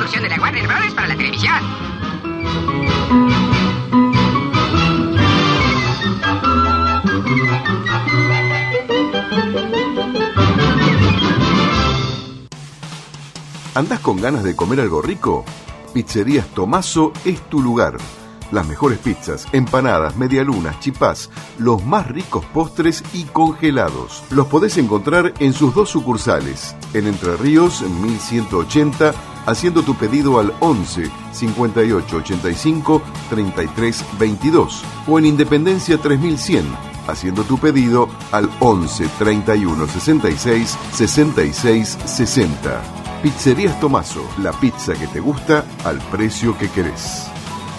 excursión de la Warner Bros. Para la televisión. ¿Andás con ganas de comer algo rico? Pizzerías Tomaso es tu lugar. Las mejores pizzas, empanadas, medialunas, chipás, los más ricos postres y congelados. Los podés encontrar en sus 2 sucursales, en Entre Ríos, en 1180, haciendo tu pedido al 11 58 85 33 22, o en Independencia 3100, haciendo tu pedido al 11 31 66 66 60. Pizzerías Tomaso, la pizza que te gusta al precio que querés.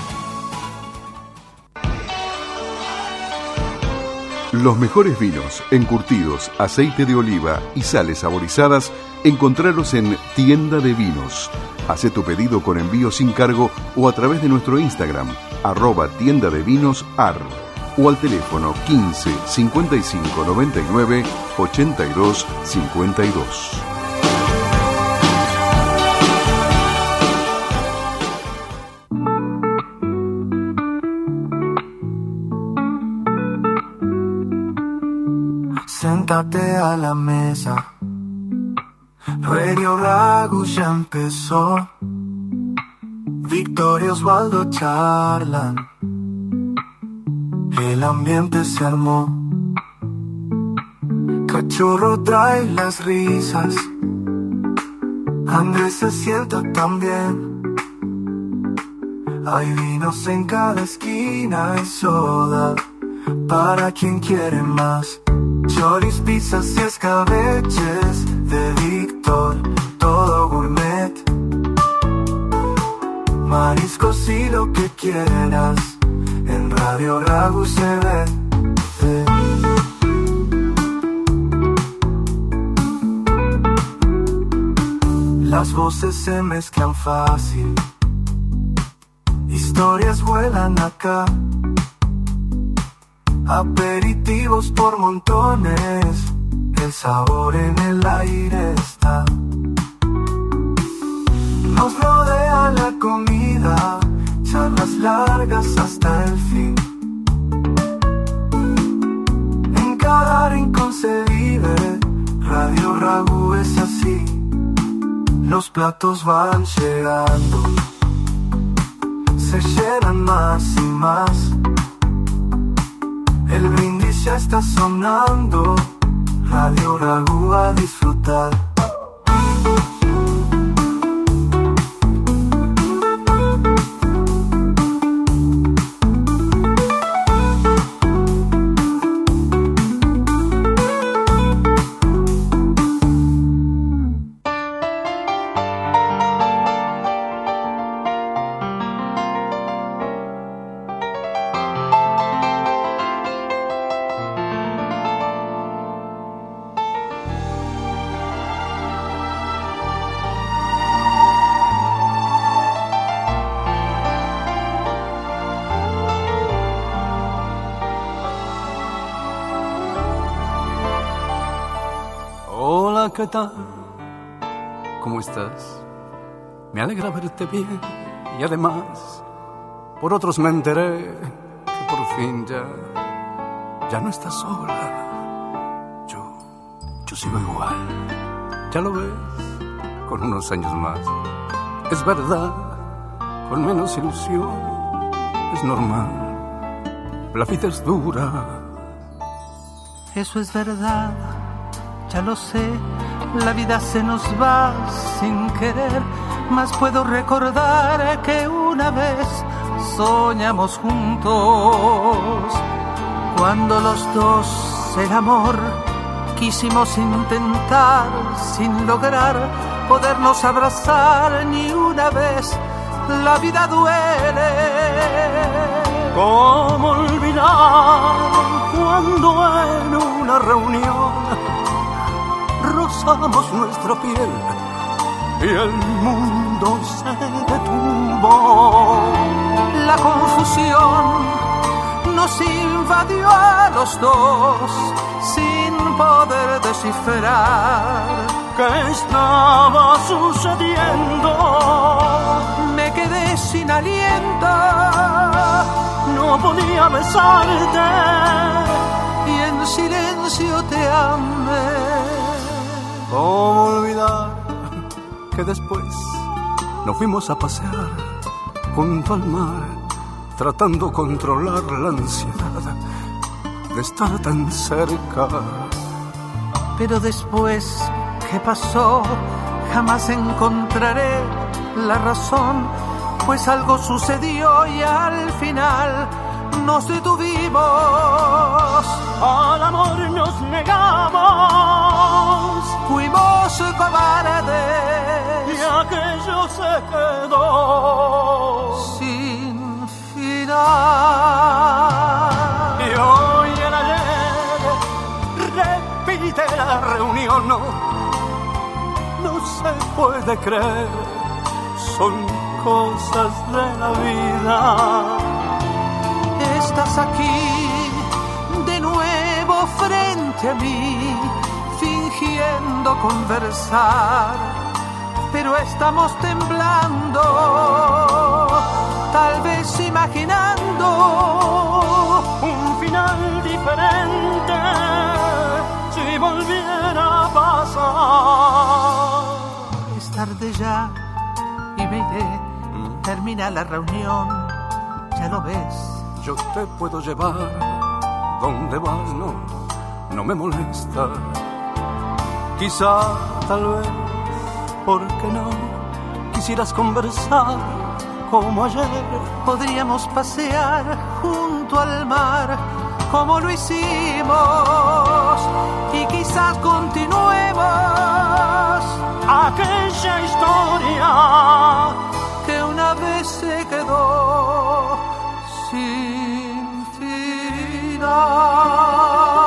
Los mejores vinos, encurtidos, aceite de oliva y sales saborizadas, encontralos en Tienda de Vinos. Hacé tu pedido con envío sin cargo o a través de nuestro Instagram, @tiendadevinosar, o al teléfono 15 55 99 82 52. Siéntate a la mesa. Radio Ragu ya empezó. Victoria y Osvaldo charlan. El ambiente se armó. Cachorro trae las risas. Andrés se sienta también. Hay vinos en cada esquina y soda para quien quiere más. Choris, pizzas y escabeches de Víctor, todo gourmet. Mariscos y lo que quieras, en Radio Ragu se ve. Las voces se mezclan fácil, historias vuelan acá. Aperitivos por montones, el sabor en el aire está. Nos rodea la comida, charlas largas hasta el fin. En cada rincón se vive, Radio Ragu es así. Los platos van llegando, se llenan más y más. El brindis ya está sonando, Radio Ragu a disfrutar. ¿Qué tal? ¿Cómo estás? Me alegra verte bien y además por otros me enteré que por fin ya no estás sola. Yo sigo igual. Ya lo ves, con unos años más. Es verdad, con menos ilusión. Es normal, la vida es dura. Eso es verdad, ya lo sé. La vida se nos va sin querer, mas puedo recordar que una vez soñamos juntos. Cuando los dos el amor quisimos intentar sin lograr podernos abrazar ni una vez. La vida duele. ¿Cómo olvidar cuando en una reunión rozamos nuestra piel y el mundo se detuvo? La confusión nos invadió a los dos sin poder descifrar qué estaba sucediendo. quedé sin aliento. No podía besarte y en silencio te amé. ¿Cómo olvidar que después nos fuimos a pasear junto al mar, tratando de controlar la ansiedad de estar tan cerca? Pero después, ¿qué pasó? Jamás encontraré la razón, pues algo sucedió y al final nos detuvimos. Al amor nos negamos, fuimos cobardes y aquello se quedó sin final. Y hoy el ayer repite la reunión. No se puede creer, son cosas de la vida. Estás aquí de nuevo frente a mí, fingiendo conversar, pero estamos temblando, tal vez imaginando un final diferente si volviera a pasar. Es tarde ya y me iré, termina la reunión, ya lo ves. Yo te puedo llevar donde vas, no me molesta. Quizá, tal vez, ¿por qué no? Quisieras conversar como ayer. Podríamos pasear junto al mar como lo hicimos y quizás continuemos aquella historia que una vez se quedó sin final.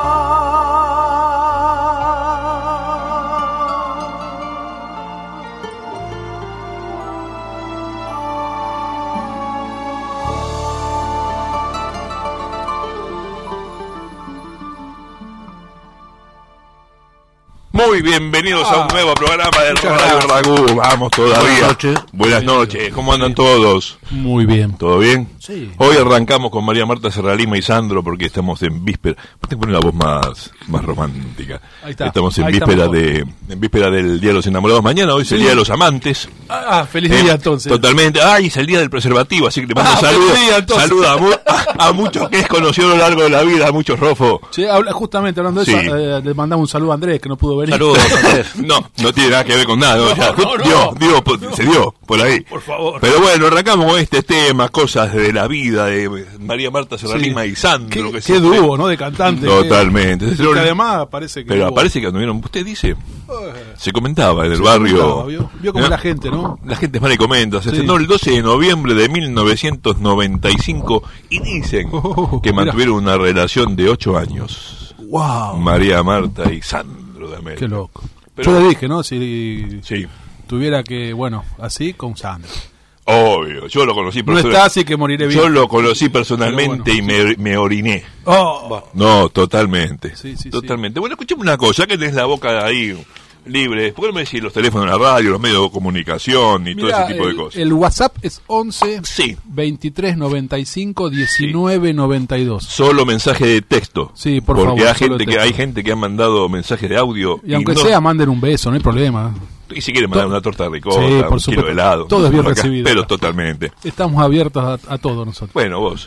Muy bienvenidos a un nuevo programa de Radio Ragú. Vamos todavía. Buenas noches. ¿Cómo andan todos? Muy bien. ¿Todo bien? Sí. Hoy arrancamos con María Marta Serralima y Sandro porque estamos en víspera. Tengo que poner la voz más romántica. Ahí está. Estamos en Ahí víspera estamos. en víspera del Día de los Enamorados. Mañana hoy es el Día de los Amantes. Feliz día entonces. Totalmente. Es el Día del preservativo, así que le mando saludos a muchos que es conocido a lo largo de la vida, a muchos rofos. Sí, justamente hablando de eso, le mandamos un saludo a Andrés que no pudo venir. Saludos, Andrés. No tiene nada que ver con nada. No. Se dio por ahí. Por favor. Pero bueno, arrancamos con este tema, cosas de la vida de María Marta Serralima y Sandro. Qué dúo, ¿no? De cantante. Totalmente. Que además parece que. Pero parece que anduvieron. Usted dice. Se comentaba en el barrio. Vio como la gente, ¿no? La gente es mala y comenta. Se estrenó el 12 de noviembre de 1995 y dicen que mantuvieron una relación de 8 años. ¡Wow! María Marta y Sandro de América. Qué loco. Pero, yo le dije, ¿no? Si sí. tuviera que, así con Sandro. Obvio, yo lo conocí personalmente. No está así que moriré bien. Yo lo conocí personalmente y me oriné. No, totalmente. Sí, totalmente. Bueno, escuchemos una cosa, que tenés la boca ahí libre. ¿Por qué no me decís los teléfonos de la radio, los medios de comunicación y todo ese tipo de cosas? El WhatsApp es 11 23 95 19 92. Solo mensaje de texto. Sí, por favor. Porque hay gente que ha mandado mensajes de audio. Y aunque sea, manden un beso, no hay problema. Y si quieren mandar una torta de ricota, un kilo de helado. Todo es bien recibido. Pero totalmente. Estamos abiertos a todo nosotros. Bueno, vos.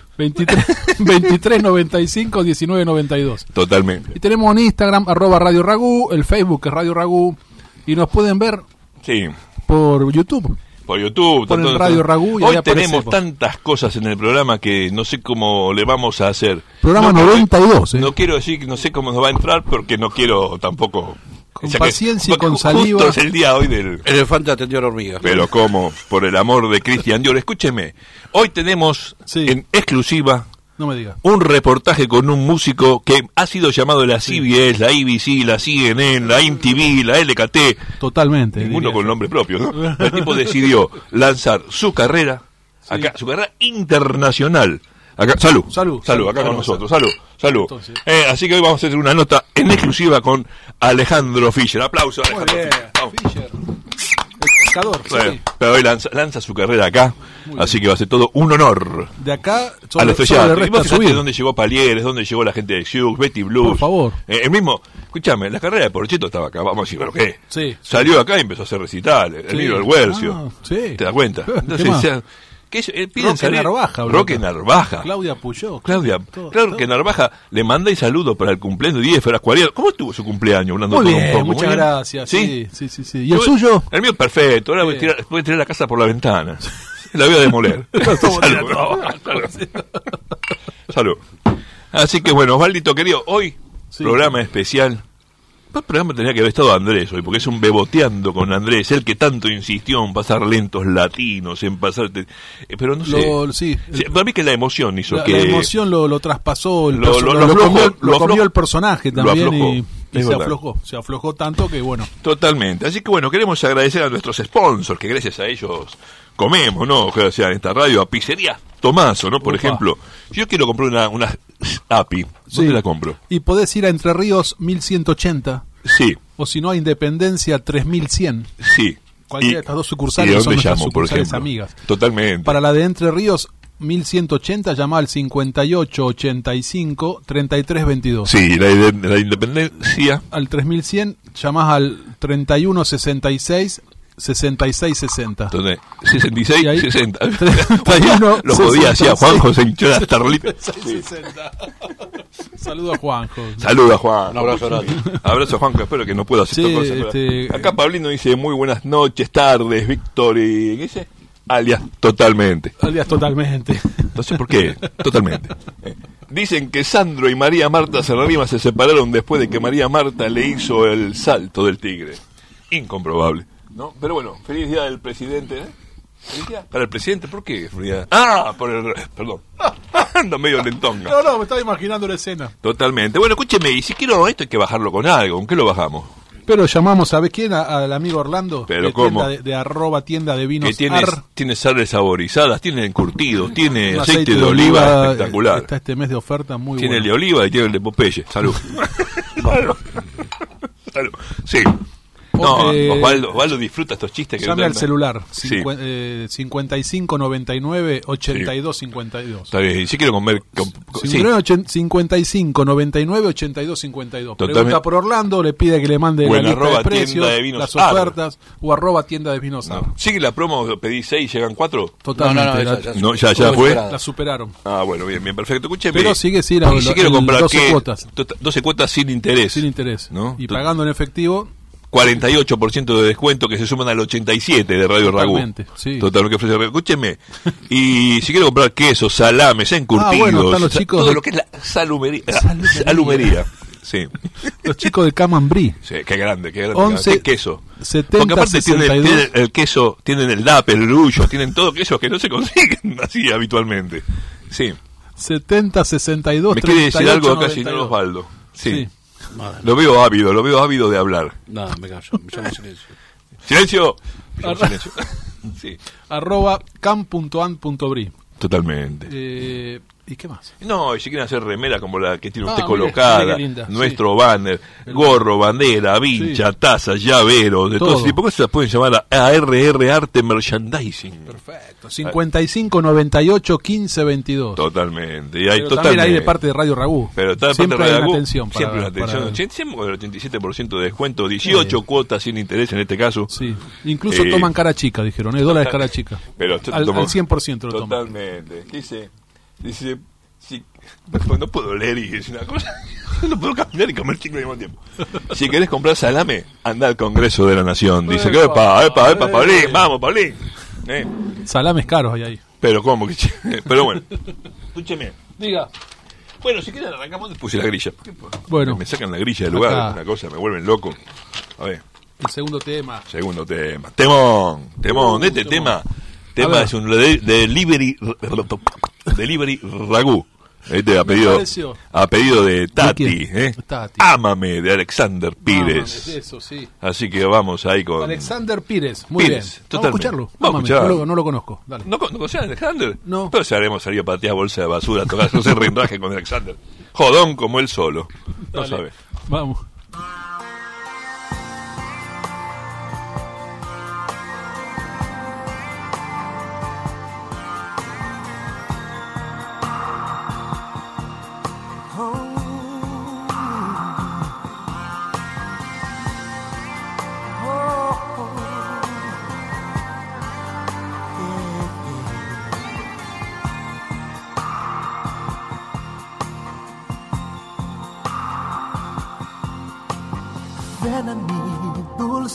23 95 19 92. Totalmente. Y tenemos en Instagram, @Radio Ragú, el Facebook es Radio Ragú. Y nos pueden ver por YouTube. Por YouTube. Por el Radio Ragú. Hoy tenemos tantas cosas en el programa que no sé cómo le vamos a hacer. Programa 92. No quiero decir que no sé cómo nos va a entrar porque no quiero tampoco... Con paciencia y con saliva. Justo es el día hoy del... Elefante atendió a la hormiga. Pero como, por el amor de Cristian Dior. Escúcheme, hoy tenemos en exclusiva... No me diga. Un reportaje con un músico que ha sido llamado la CBS, la ABC, la CNN, la MTV, la LKT. Totalmente. Ninguno con nombre propio, ¿no? El tipo decidió lanzar su carrera, su carrera internacional. Acá, salud, acá con nosotros, salud. Así que hoy vamos a hacer una nota en exclusiva con Alejandro Fischer. Aplausos, Alejandro Fischer. pescador. Bueno, Sí. pero hoy lanza su carrera acá, así que va a ser todo un honor. De acá, A la estrella. le resta subir. Dónde llegó Palieres, dónde llegó la gente de Xiux, Betty Blues. Por favor. El mismo, escúchame, la carrera de Porcheto estaba acá, vamos a decir, ¿pero qué? Sí. Salió acá y empezó a hacer recitales, Sí. Emilio del Huercio. Ah, sí. ¿Te das cuenta? ¿Qué Entonces, más? piden Roque salir. Narvaja, Roque Narvaja. Claudia Puyó. Claudia, todo, claro todo. que Narvaja le mandáis saludos para el cumpleaños de 10 de Frascuaría. ¿Cómo estuvo su cumpleaños? Hablando Muy todo bien, un poco. muchas Muy bien. gracias. ¿Sí? Sí. ¿Y el suyo? El mío es perfecto. Ahora voy a tirar la casa por la ventana. La voy a demoler. Salud. Así que bueno, Osvaldito querido, hoy programa especial. El programa tenía que haber estado Andrés hoy, porque es un beboteando con Andrés, el que tanto insistió en pasar lentos latinos, en pasar... pero no sé. Sí. Para mí que la emoción hizo La que... emoción lo traspasó, Lo comió el personaje también y Es se verdad. aflojó. Se aflojó tanto que bueno. Totalmente. Así que bueno, queremos agradecer a nuestros sponsors, que gracias a ellos comemos, ¿no? O sea, en esta radio, a Pizzería Tomaso, ¿no? Por ejemplo, si yo quiero comprar una API, ¿dónde la compro? Y podés ir a Entre Ríos 1180. Sí. O si no, a Independencia 3100. Sí. Cualquiera de estas dos sucursales ¿y que son dónde nuestras llamo, por sucursales ejemplo? amigas. Totalmente. Para la de Entre Ríos 1180, llama al 58 85 33 22. Sí, la Independencia. Al 3100 llamás al 31 66 66 60. Entonces, 66, Y ahí, 60. 31, Lo podía, hacía 66, Juanjo, se hinchó la starlita. 60. Saludo a Juanjo. Saluda, Juan. Un abrazo grande. Abrazo, Juanjo. Espero que no pueda hacer Sí, cosas. Acá Pablino dice muy buenas noches, tardes, Víctor y... ¿qué dice? Alias totalmente. Alias totalmente. No sé por qué, totalmente. Dicen que Sandro y María Marta Serrarima se separaron después de que María Marta le hizo el salto del tigre. Incomprobable, ¿no? Pero bueno, feliz día del presidente, ¿eh? ¿Feliz día? Para el presidente, ¿por qué? Por el... Perdón. Anda medio lentonga. No, me estaba imaginando la escena. Totalmente. Bueno, escúcheme, y si quiero esto hay que bajarlo con algo. ¿Con qué lo bajamos? Pero llamamos, ¿sabe quién? Al amigo Orlando. ¿Pero de cómo? De arroba tienda de vinos. Que tiene sales saborizadas, tiene encurtidos, tiene Un aceite de oliva espectacular. Está este mes de oferta muy Tiene bueno. el de oliva y tiene el de Popeye. Salud. Salud. Sí. No, Osvaldo disfruta estos chistes que llame al celular. Sí. 55 99 82 52. Está bien, si quiero comer... Sí. 55 99 82 52. Totalmente. Pregunta por Orlando, le pide que le mande O en la lista arroba de precios, tienda de vinos las Ar. ofertas, o arroba tienda de vinos Ar. Sigue la promo, pedí 6, llegan 4. Totalmente. Ya fue. La superaron. Ah, bueno, bien, perfecto. Escúcheme. Pero sigue sin y si quiero comprar 12 cuotas. 12 cuotas sin interés. Sin interés. ¿No? Y pagando en efectivo. 48% de descuento que se suman al 87 de Radio Ragú. Sí. Totalmente que ofrece. Escúcheme. Y si quiero comprar queso, salames, encurtidos, bueno, están los chicos todo de... lo que es la salumería. Sí. Los chicos de Camambrí. Sí, qué grande. 11, qué queso. 70, porque aparte 62. tienen el queso, tienen el DAP, el grullo, tienen todo quesos que no se consiguen así habitualmente. Sí. 70, 62, Me quiere decir 38, algo acá, 92. señor Osvaldo. Sí. Madre. Lo veo ávido de hablar. Nada, me callo, me llamo silencio. ¡Silencio! Silencio. Sí. Arroba cam.an.bri. Totalmente. ¿Y qué más? No, y si quieren hacer remera como la que tiene usted mire, colocada, mire qué linda, nuestro banner, gorro, bandera, vincha, taza, llavero, de todo ese tipo de cosas, pueden llamar a ARR Arte Merchandising. Perfecto. 55 98 15 22. Totalmente. Y hay Pero totalmente. también ahí de parte de Radio Ragú. Pero está siempre de hay Ragú, una atención. Siempre una atención. Siempre con el 87% de descuento, 18 cuotas sin interés en este caso. Sí. Incluso toman cara chica, dijeron. Dólares cara chica. Pero al 100% lo toman. Totalmente. Dice, sí, no puedo leer y decir una cosa. No puedo caminar y comer chicle al mismo tiempo. Si querés comprar salame, anda al Congreso de la Nación. Dice que epa, Paulín, vamos, Paulín. Salames caros hay ahí. Pero cómo que pero bueno. Escúcheme. Diga. Bueno, si quieren arrancamos, puse la grilla. Bueno. Me sacan la grilla del lugar, Acá. una cosa, me vuelven loco. A ver. El segundo tema. Temón. Este tema es un delivery ragú. Este a pedido de Tati, Tati. Ámame, de Alexander Pires. Eso, sí. Así que vamos ahí con Alexander Pires, muy bien. Vamos a escucharlo. Vamos a escucharlo. No lo conozco. Dale. ¿No conocés a Alexander? No. Pero si haremos salir a patear bolsa de basura, tocar ese rinraje con Alexander. Jodón como él solo. No Dale. sabes. Vamos.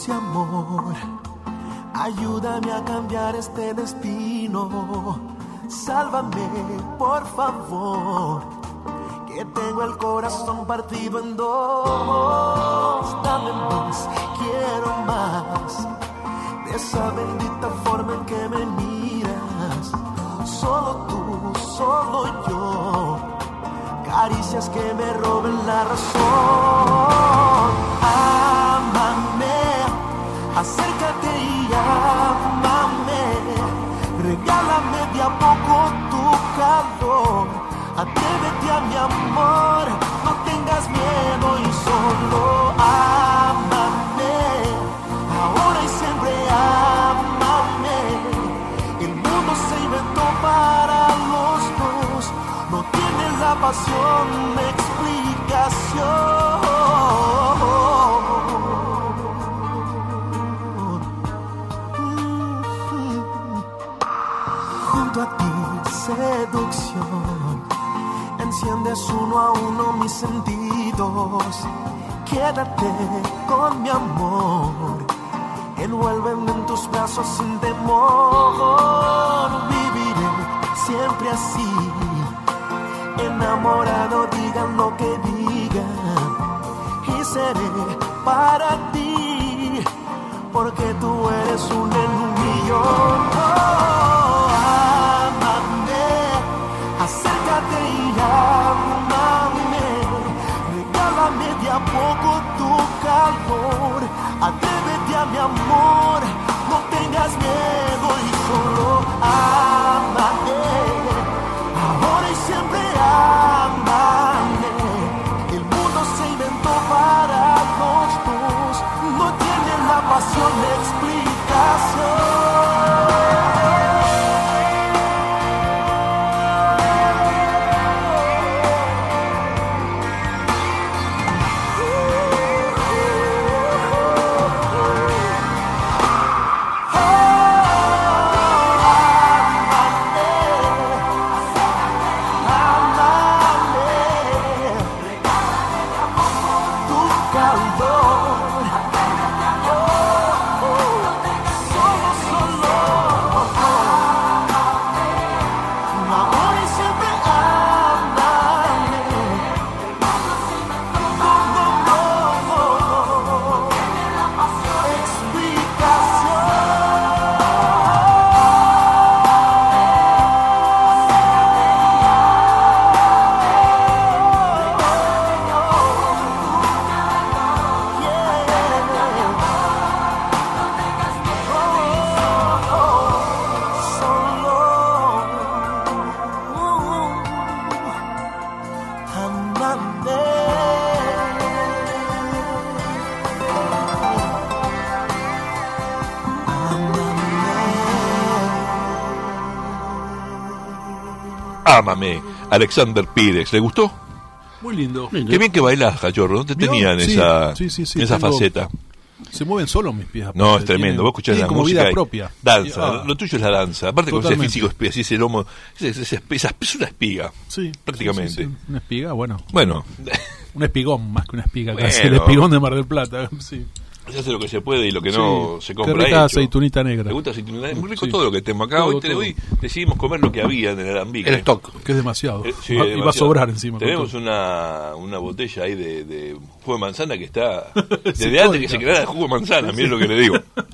dulce amor, ayúdame a cambiar este destino. Sálvame, por favor, que tengo el corazón partido en dos. Dame más, quiero más, de esa bendita forma en que me miras. Solo tú, solo yo, caricias que me roben la razón. Ámame, acércate y ámame, regálame de a poco tu calor. Atrévete a mi amor, no tengas miedo y solo ámame. Ahora y siempre ámame. El mundo se inventó para los dos, no tiene la pasión de explicación. Junto a ti, seducción, enciendes uno a uno mis sentidos. Quédate con mi amor, envuélveme en tus brazos sin temor. Viviré siempre así, enamorado, digan lo que digan, y seré para ti, porque tú eres un en un millón. Acércate y ámame, regálame de a poco tu calor. Atrévete a mi amor, no tengas miedo y solo ámame. Ahora y siempre ámame. El mundo se inventó para los dos, no tiene la pasión de explicación. Ámame, Alexander Pires. ¿Le gustó? Muy lindo. Qué bien que bailás, cachorro. ¿No te tenían esa faceta? Se mueven solos mis pies. No, es tremendo. Vos escuchás la como música. Vida propia. Danza. Lo tuyo es la danza. Aparte con ese Totalmente. físico, así ese lomo. Es una espiga. Sí. Prácticamente. Sí. Una espiga, bueno. Bueno. Un espigón más que una espiga. Bueno. Casi el espigón de Mar del Plata. Sí. Se hace lo que se puede y lo que no se compra. Qué rica hecho. aceitunita negra. ¿Te gusta aceitunita negra? Muy rico Sí. todo lo que tenemos acá. Todo, Hoy decidimos comer lo que había en el alambique. El stock. Que es demasiado. Sí, y va a demasiado. sobrar encima. Tenemos una botella ahí de jugo de manzana que está Sí, desde antes que tónica. se creara el jugo de manzana, miren lo que le digo.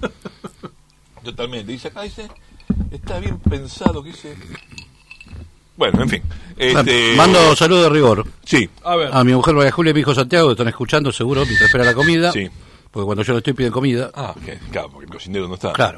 Totalmente. Dice acá, dice, está bien pensado, que dice. Bueno, en fin. Mando saludos de rigor. Sí. A ver. A mi mujer María Julia y mi hijo Santiago, que están escuchando seguro mientras espera la comida. Sí. Porque cuando yo no estoy piden comida. Claro, porque el cocinero no está. Claro.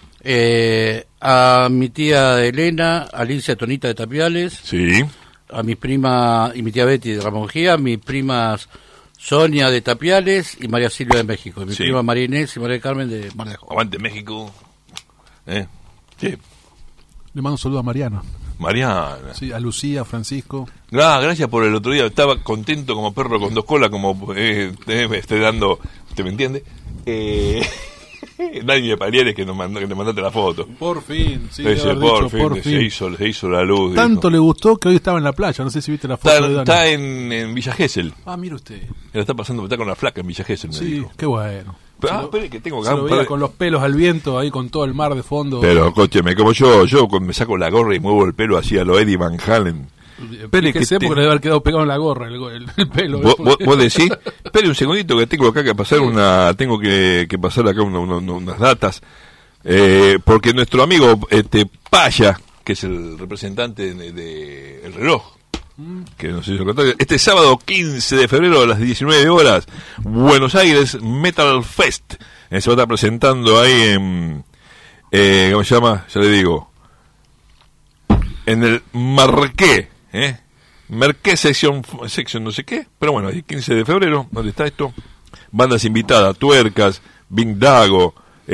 A mi tía Elena, Alicia Tonita de Tapiales. Sí. A mi prima y mi tía Betty de Ramón Gía, mis primas Sonia de Tapiales y María Silvia de México. Y mi Sí. prima María Inés y María del Carmen de Mar del Plata. Aguante México. Sí. Le mando un saludo a Mariana. Mariana. Sí, a Lucía, a Francisco. Gracias por el otro día. Estaba contento como perro con dos colas, como estoy dando. ¿Te me entiende? Dani de Palieres que te mandaste la foto. Por fin, sí, Dice, de haber dicho, por fin. Se hizo la luz. Tanto dijo. le gustó que hoy estaba en la playa. No sé si viste la foto de Dani. Está en Villa Gesell. Ah, mira usted. Está pasando, está con la flaca en Villa Gesell. me Sí, dijo. qué bueno. Pero que tengo se lo veía con los pelos al viento, ahí con todo el mar de fondo. Pero, escúcheme, como yo me saco la gorra y muevo el pelo así a lo Eddie Van Halen. Espere que sé porque le debe haber quedado pegado en la gorra el pelo. ¿Vos decís? Espere un segundito que tengo acá que pasar tengo que pasar acá unas datas. Porque nuestro amigo Paya, que es el representante de El Reloj, que nos hizo contacto, este sábado 15 de febrero a las 19 horas, Buenos Aires Metal Fest. Se va a estar presentando ahí en... ¿cómo se llama? Ya le digo. En el Marqué. Marqué sección no sé qué. Pero bueno, el 15 de febrero, ¿dónde está esto? Bandas invitadas, Tuercas, Vindago,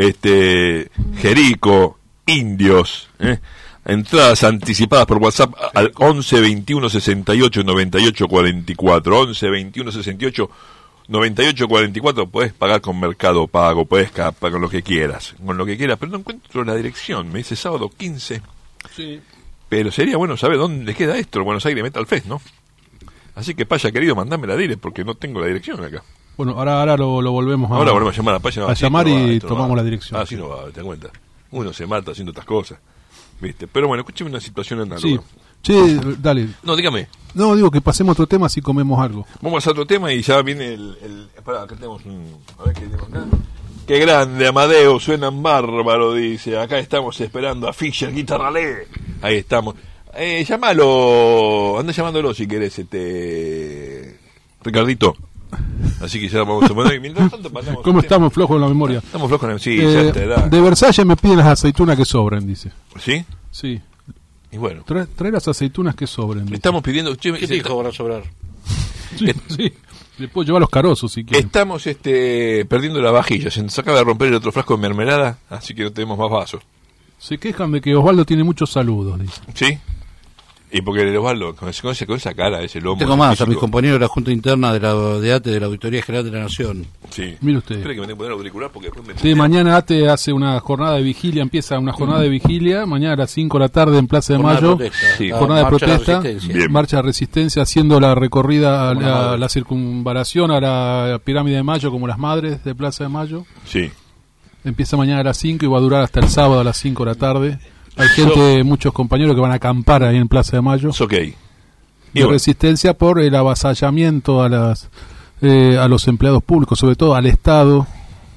Jerico, Indios, entradas anticipadas por WhatsApp al 11 21 68 98 44. 11 21 68 98 44. Podés pagar con Mercado Pago, podés pagar con lo que quieras, pero no encuentro la dirección. Me dice sábado 15. Sí. Pero sería bueno saber dónde queda esto, el Buenos Aires Metal Fest, ¿no? Así que Paya, querido, mandame la dire porque no tengo la dirección acá. Bueno, ahora lo volvemos a... Ahora volvemos a llamar a Paya. A llamar y tomamos la dirección. Así no va, te das cuenta. Uno se mata haciendo estas cosas, ¿viste? Pero bueno, escúcheme una situación análoga. Sí, dale. No, dígame. No, digo que pasemos a otro tema si comemos algo. Vamos a otro tema y ya viene Pará, acá tenemos a ver qué tenemos acá. Qué grande, Amadeo, suenan bárbaro, dice. Acá estamos esperando a Fischer, Guitarralé. Ahí estamos. Llámalo, anda llamándolo si querés, Ricardito. Así que ya vamos a poner. Mientras tanto, ¿cómo estamos flojos en la memoria? Estamos flojos en la memoria. Sí, ya te da. De Versalles me piden las aceitunas que sobren, dice. ¿Sí? Sí. Y bueno. Trae las aceitunas que sobren. Le estamos pidiendo. ¿Qué dijo van a sobrar? Sí. Le puedo llevar los carozos si quieres. Estamos perdiendo la vajilla. Se nos acaba de romper el otro frasco de mermelada, así que no tenemos más vasos. Se quejan de que Osvaldo tiene muchos saludos, dice. ¿Sí? Y porque el Osvaldo, con esa cara, ese lomo... Tengo más, a mis compañeros de la Junta Interna de ATE, de la Auditoría General de la Nación. Sí. Mire usted. Espera que me tengo que poner auricular porque después me... Sí, mañana ATE hace una jornada de vigilia, empieza una jornada de vigilia, mañana a las 5 de la tarde en Plaza de Mayo. Sí. Jornada de protesta, Bien. marcha de resistencia, haciendo la recorrida a la circunvalación a la Pirámide de Mayo, como las madres de Plaza de Mayo. Sí. Empieza mañana a las 5 y va a durar hasta el sábado a las 5 de la tarde. Hay muchos compañeros que van a acampar ahí en Plaza de Mayo. Es ok. De resistencia por el avasallamiento a los empleados públicos, sobre todo al Estado.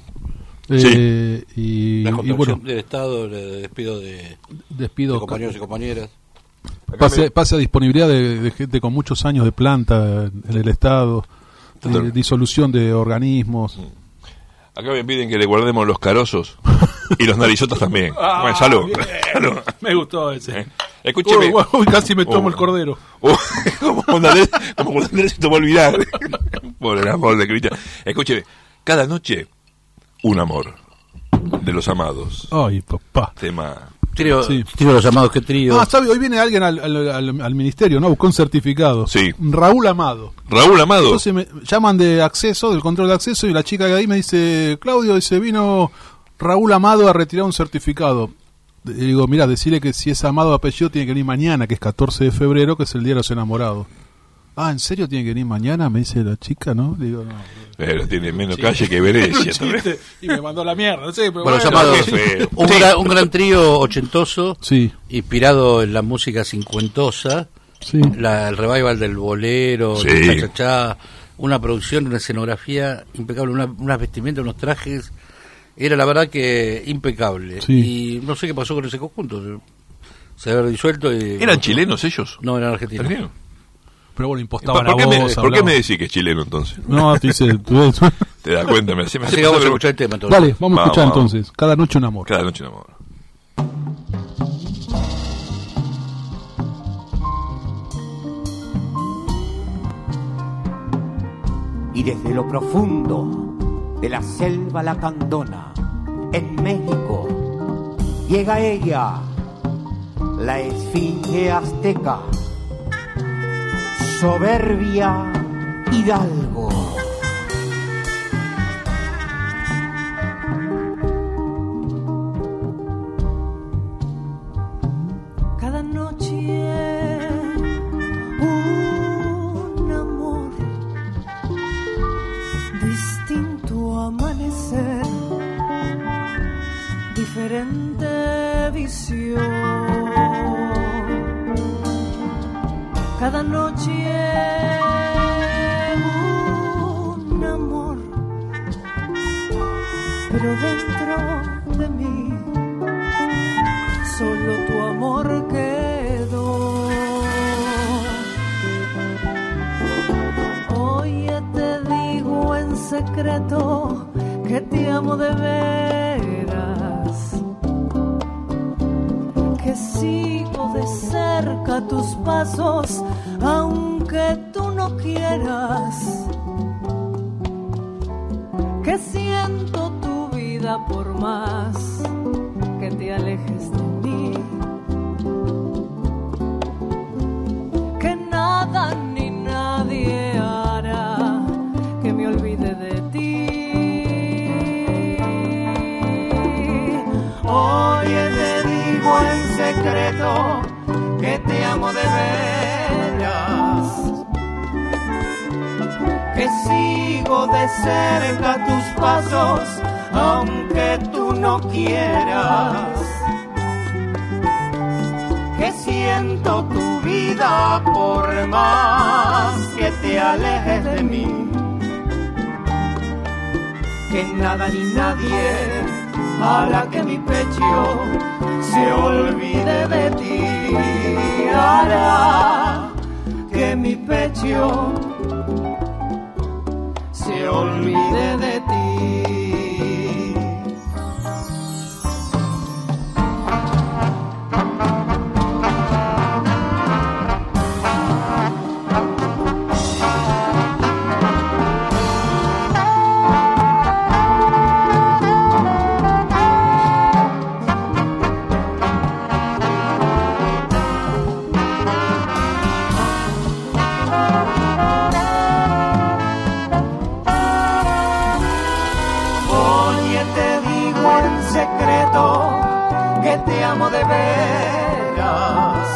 Y bueno, del Estado, el despido de compañeros y compañeras. Pase a disponibilidad de gente con muchos años de planta en el Estado, disolución de organismos. Acá me piden que le guardemos los carozos y los narizotas también. Bueno, salud. Me gustó ese. Escúcheme. Casi me tomo el cordero. Como cuando Andrés se tomó el vinagre. Por el amor de Cristian. Escúcheme. Cada noche, un amor de los amados. Ay, papá. Tema... Trío de los amados, qué trío. ¿Sabe? Hoy viene alguien al ministerio, ¿no? Buscó un certificado. Sí. Raúl Amado. Entonces me llaman de acceso, del control de acceso, y la chica que ahí me dice, Claudio, vino Raúl Amado a retirar un certificado. Y digo, mira, decirle que si es Amado de apellido tiene que venir mañana, que es 14 de febrero, que es el Día de los Enamorados. Ah, ¿en serio tiene que venir mañana? Me dice la chica, ¿no? Le digo, no. Pero tiene menos calle que Venecia. Y me mandó la mierda, no sé. Pero bueno, llamado un gran trío inspirado en la música cincuentosa, el revival del bolero, del cha-cha-cha, una producción, una escenografía impecable, unas vestimentas, unos trajes, era la verdad que impecable. Y no sé qué pasó con ese conjunto, se había disuelto. ¿Eran chilenos ellos? No, eran argentinos. ¿Argentinos? Pero bueno, impostaba la voz. ¿Por qué me decís que es chileno entonces? No, te dice... Te das cuenta, me vamos a escuchar el tema entonces. Dale, vamos a escuchar entonces. Cada noche un amor. Cada noche un amor. Y desde lo profundo de la selva lacandona, en México, llega ella, la esfinge azteca, soberbia hidalgo. Cada noche un amor, distinto amanecer, diferente visión. Cada noche un amor, pero dentro de mí solo tu amor quedó. Hoy te digo en secreto que te amo de veras, que sigo de cerca tus pasos aunque tú no quieras, que siento tu vida por más que te alejes de mí, que nada ni nadie hará que me olvide de ti. Hoy te digo en secreto que te amo de veras, que sigo de cerca tus pasos aunque tú no quieras, que siento tu vida por más que te alejes de mí, que nada ni nadie hará que mi pecho se olvide de ti, hará que mi pecho se olvide de ti. Te amo de veras,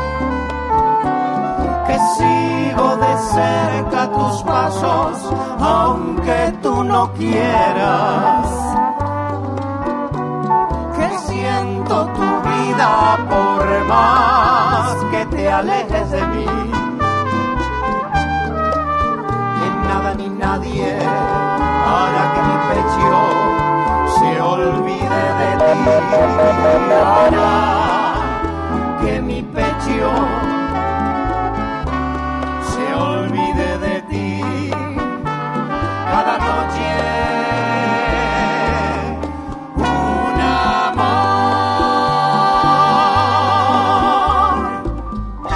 que sigo de cerca tus pasos aunque tú no quieras, que siento tu vida por más que te alejes de mí, que nada ni nadie hará que mi pecho se olvide de ti, hará que mi pecho se olvide de ti. Cada noche un amor.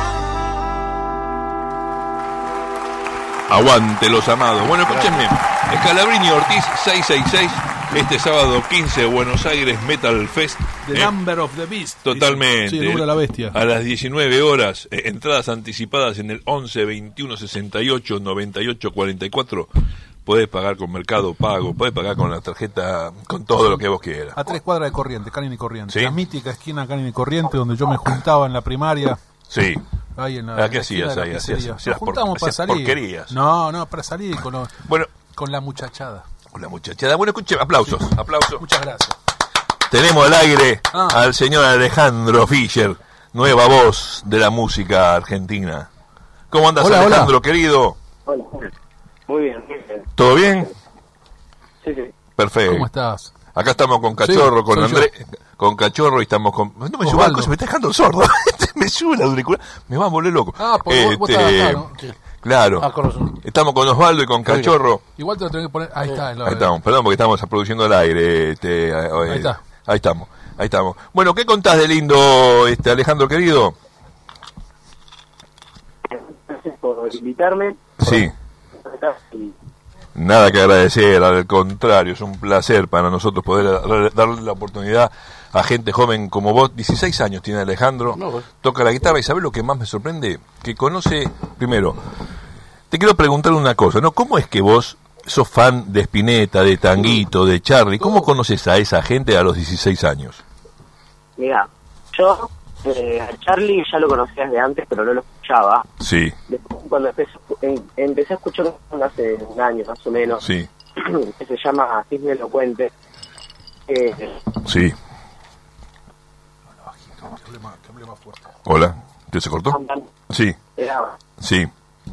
Aguante los amados. Bueno, escúchenme. Scalabrini Ortiz 666. Este sábado 15, Buenos Aires Metal Fest. The Number of the Beast. Totalmente. Sí, el número de la bestia. A las 19 horas, entradas anticipadas en el 11 21 68 98 44. Podés pagar con Mercado Pago, podés pagar con la tarjeta, con todo lo que vos quieras. A 3 cuadras de Corrientes, Canning y Corrientes. ¿Sí? La mítica esquina Canning y Corrientes, donde yo me juntaba en la primaria. Sí. Ahí en la, ¿qué hacías ahí? Nos juntamos para salir. Porquerías. No, para salir bueno, con la muchachada. Con la muchachada. Bueno, escuche, aplausos. Muchas gracias. Tenemos al aire al señor Alejandro Fischer, nueva voz de la música argentina. ¿Cómo andas, Alejandro, querido? Hola. Muy bien. ¿Todo bien? Sí. Perfecto. ¿Cómo estás? Acá estamos con Cachorro, sí, con Andrés, con Cachorro y estamos con... No me suba el coche, me está dejando sordo. Me sube la auricular, me va a volver loco. Pues vos estás acá, ¿no? Sí. Claro, estamos con Osvaldo y con Cachorro. Igual te lo tengo que poner. Ahí está. Ahí estamos, perdón, porque estamos produciendo el aire. Ahí está. Ahí estamos. Bueno, ¿qué contás de lindo, Alejandro querido? Gracias por invitarme. Sí. Nada que agradecer, al contrario, es un placer para nosotros poder darle la oportunidad a gente joven como vos. 16 años tiene Alejandro, toca la guitarra y ¿sabés lo que más me sorprende? Que conoce, primero, te quiero preguntar una cosa, ¿no? ¿Cómo es que vos sos fan de Spinetta, de Tanguito, de Charly? ¿Cómo conoces a esa gente a los 16 años? Mira, yo a Charly ya lo conocía desde antes, pero no lo escuchaba. Sí. Después, cuando empecé a escuchar hace un año más o menos, sí, que se llama Cisne Elocuente. Sí. Hola, ¿te se cortó? Sí. Sí.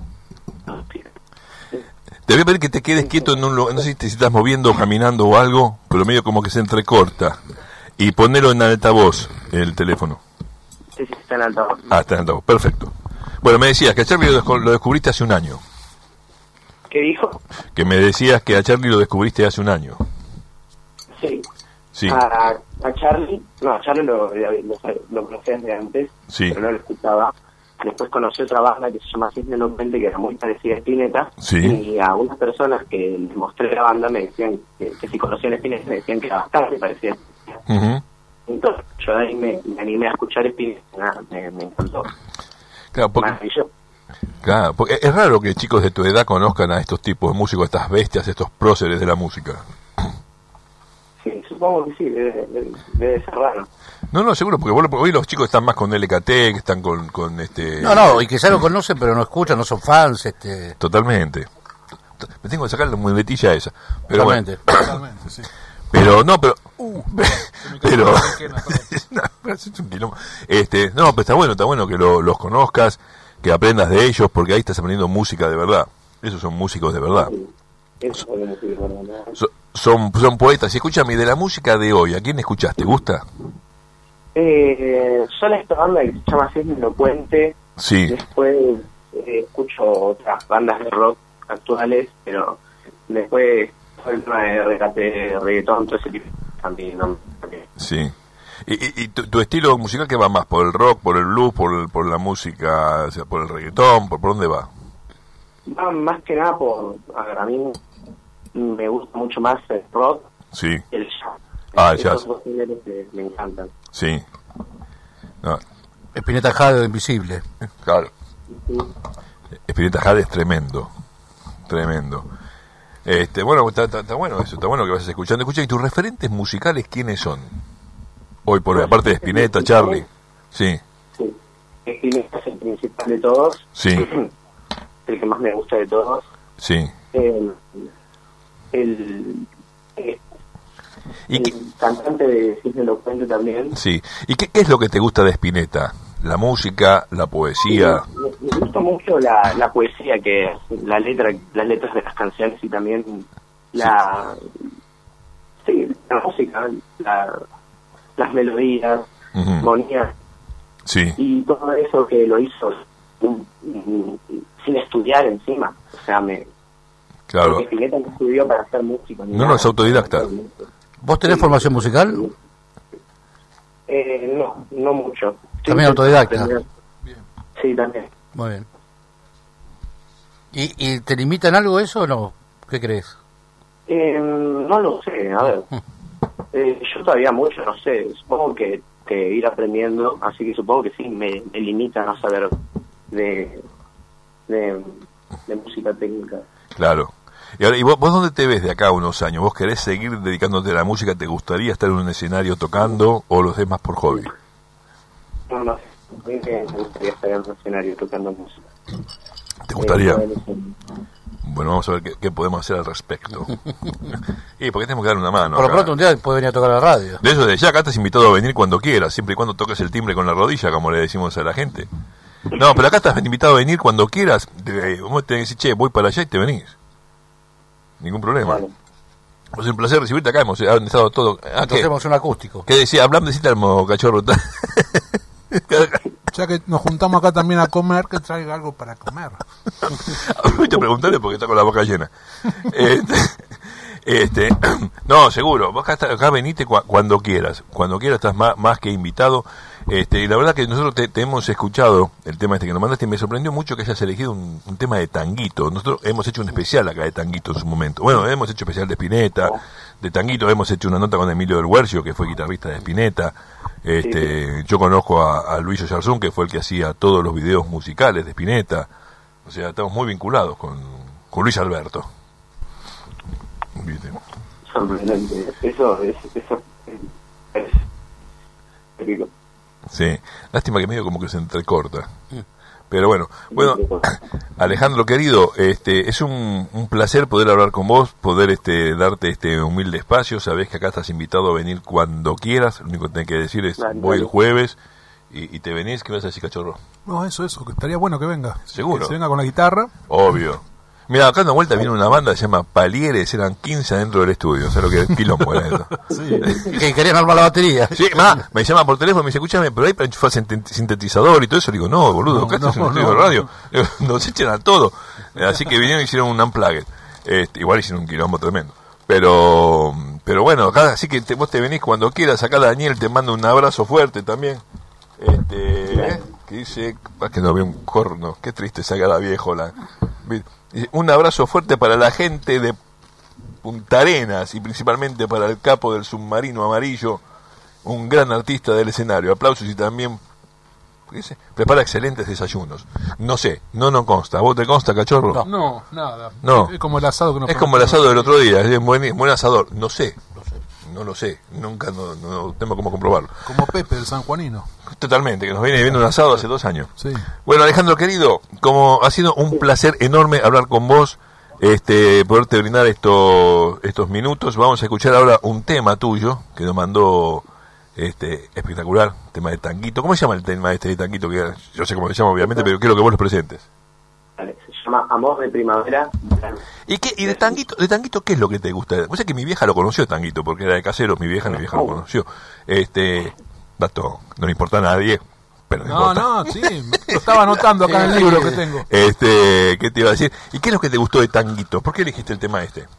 Te voy a pedir que te quedes quieto en un lugar, no sé si te estás moviendo, caminando o algo, pero medio como que se entrecorta. Y ponelo en altavoz, el teléfono. Sí, está en altavoz. Ah, está en altavoz, perfecto. Bueno, me decías que a Charlie lo descubriste hace un año. ¿Qué dijo? Que me decías que a Charlie lo descubriste hace un año. Sí. Sí. A Charlie lo conocía desde antes, sí. Pero no lo escuchaba. Después conocí otra banda que se llama Cisne Elocuente, que era muy parecida a Spinetta. Sí. Y a unas personas que les mostré la banda me decían que si conocían Spinetta, me decían que era bastante parecida a Spinetta. Entonces yo de ahí me animé a escuchar Spinetta, me encantó. Claro, porque es raro que chicos de tu edad conozcan a estos tipos de músicos, estas bestias, estos próceres de la música. Sí, supongo que sí, debe ser raro. No, seguro, porque hoy los chicos están más con LKT, que están con este... No, y que ya lo conocen, pero no escuchan, no son fans, Totalmente. Me tengo que sacar la muletilla esa. Pero totalmente. Bueno. Totalmente, sí. Pero, no, pero... pero... no, es un quilombo. No, pero está bueno que los conozcas, que aprendas de ellos, porque ahí estás aprendiendo música de verdad. Esos son músicos de verdad. Son poetas. Y escúchame, de la música de hoy, ¿a quién escuchás? ¿Te gusta? Solo esta banda que se llama Cisne Elocuente. Sí. Después escucho otras bandas de rock actuales, pero después todo el tema de reggae, reggaetón, todo ese tipo también. Sí. ¿Y tu estilo musical qué va más? ¿Por el rock, por el blues, por la música, o sea, por el reggaetón? ¿Por dónde va? Va más que nada a mí me gusta mucho más el rock. Sí. Y el jazz. El jazz. Esos dos géneros que me encantan. Sí. No. Spinetta Jade Invisible. Claro. Spinetta Jade es tremendo. Bueno, está bueno eso, está bueno que vas escuchando. Escucha, ¿y tus referentes musicales quiénes son? Hoy por hoy, aparte de Spinetta, Charlie. Sí. Sí. Spinetta es el principal de todos. Sí. El que más me gusta de todos. Sí. El cantante de Cisne Elocuente también. Sí. ¿Y qué es lo que te gusta de Spinetta? ¿La música, la poesía? Me gusta mucho la poesía, que las letras de las canciones y también la música, las melodías, armonías. Sí. Y todo eso que lo hizo sin estudiar encima. O sea, claro. Porque Spinetta no estudió para ser músico. No, es autodidacta. ¿Vos tenés formación musical? No mucho. ¿También autodidacta? Sí, también. Muy bien. ¿Y te limitan algo eso o no? ¿Qué crees? No lo sé, a ver. Yo todavía mucho, no sé. Supongo que ir aprendiendo, así que supongo que sí, me limita a saber de música técnica. Claro. Y ahora, ¿vos dónde te ves de acá a unos años? ¿Vos querés seguir dedicándote a la música? ¿Te gustaría estar en un escenario tocando o los demás por hobby? No, me gustaría estar en un escenario tocando música. ¿Te gustaría? Bueno, vamos a ver qué podemos hacer al respecto. Y porque tenemos que dar una mano. Por lo pronto un día puede venir a tocar a la radio. De eso de ya acá estás invitado a venir cuando quieras, siempre y cuando toques el timbre con la rodilla, como le decimos a la gente. No, pero acá estás invitado a venir cuando quieras. Vos tenés que decir, che, voy para allá y te venís. Ningún problema. Vale. Es un placer recibirte acá, hemos estado todo... Hacemos un acústico. ¿Qué decía? Hablame de Termo, cachorro. Ya que nos juntamos acá también a comer, que traiga algo para comer. Voy a preguntarle porque está con la boca llena. No, seguro, vos acá venite cuando quieras estás más que invitado. Y la verdad que nosotros te hemos escuchado el tema que nos mandaste y me sorprendió mucho que hayas elegido un tema de tanguito. Nosotros hemos hecho un especial acá de tanguito en su momento. Bueno, hemos hecho especial de Spinetta, de tanguito, hemos hecho una nota con Emilio del Huercio, que fue guitarrista de Spinetta. Yo conozco a Luis Oyarzún, que fue el que hacía todos los videos musicales de Spinetta. O sea, estamos muy vinculados con Luis Alberto. ¿Viste? Sorprendente. Eso es rico. Sí, lástima que medio como que se entrecorta. Pero bueno, Alejandro querido, es un placer poder hablar con vos, poder darte este humilde espacio. Sabés que acá estás invitado a venir cuando quieras. Lo único que tenés que decir es voy el jueves y te venís, ¿qué vas a decir, cachorro? No, eso, que estaría bueno que venga. ¿Seguro? Que se venga con la guitarra. Obvio. Mira, acá en una vuelta viene una banda que se llama Palieres, eran 15 dentro del estudio, o sea, lo que quilombo era eso. Sí. Que querían armar la batería. Sí, me llaman por teléfono y me dice, escúchame, pero ahí para enchufar sintetizador y todo eso. Le digo, no, boludo, acá estás en un estudio de radio. Nos echan a todo. Así que vinieron y hicieron un unplugged. Igual hicieron un quilombo tremendo. Pero bueno, acá, así que vos te venís cuando quieras. Acá Daniel te manda un abrazo fuerte también. Que dice, que no ve un corno, qué triste se haga la viejola. Un abrazo fuerte para la gente de Punta Arenas y principalmente para el capo del submarino amarillo, un gran artista del escenario. Aplausos y también prepara excelentes desayunos. No sé, no nos consta. ¿Vos te consta, cachorro? No, nada. No. Es como el asado que nos Es como el asado del otro día, es buen asador. No sé. No lo sé, nunca no tengo cómo comprobarlo. Como Pepe, el sanjuanino. Totalmente, que nos viene viendo un asado hace 2 años. Sí. Bueno, Alejandro querido, como ha sido un placer enorme hablar con vos, poderte brindar estos minutos. Vamos a escuchar ahora un tema tuyo que nos mandó espectacular, tema de Tanguito. ¿Cómo se llama el tema de Tanguito? Que yo sé cómo se llama, obviamente, pero quiero que vos lo presentes. Vale, se llama Amor de Primavera. ¿Y de Tanguito qué es lo que te gusta? Vos sabés que mi vieja lo conoció, Tanguito, porque era de Caseros, mi vieja lo conoció. Dato, no le importa a nadie, pero no, sí, lo estaba anotando acá en el libro que tengo. ¿Qué te iba a decir? ¿Y qué es lo que te gustó de Tanguito? ¿Por qué elegiste el tema este?